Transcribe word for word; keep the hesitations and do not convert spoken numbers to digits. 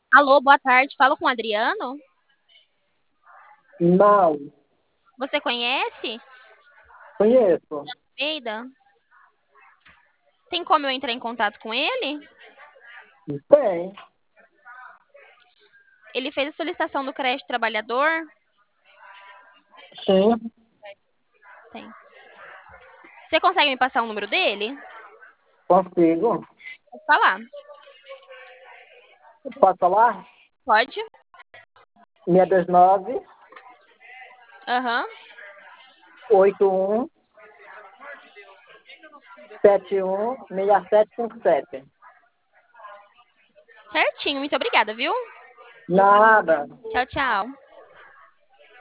Alô, boa tarde. Falo com o Adriano. Não, Você conhece conheço. Almeida? Tem como eu entrar em contato com ele? Tem, Ele fez a solicitação do crédito trabalhador? sim, Tem. Você consegue me passar o número dele? consigo. Pode falar. Posso falar? Pode? seis dois nove, Aham. oito um, sete um, seis sete cinco sete. Certinho. Muito obrigada, viu? Nada. Tchau, tchau.